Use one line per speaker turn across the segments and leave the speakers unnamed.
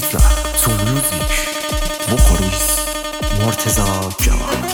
2019 تو میوزیک وکالیست مرتضی جوان.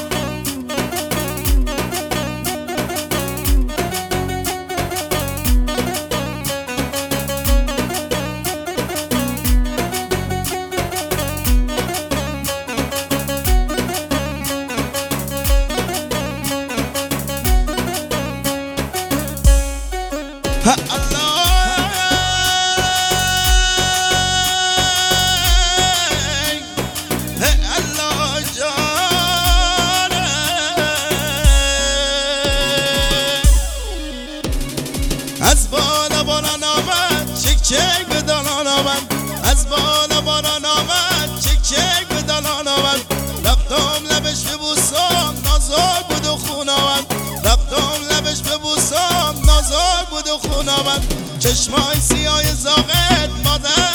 از بالا باران آمد چک چک به دالان آمد، از بالا باران آمد چک چک به دالان آمد. رفتم لبش ببوسم نازک بود و خون آمد، رفتم لبش ببوسم نازک بود و خون آمد. چشمای سیاه زاغت مادر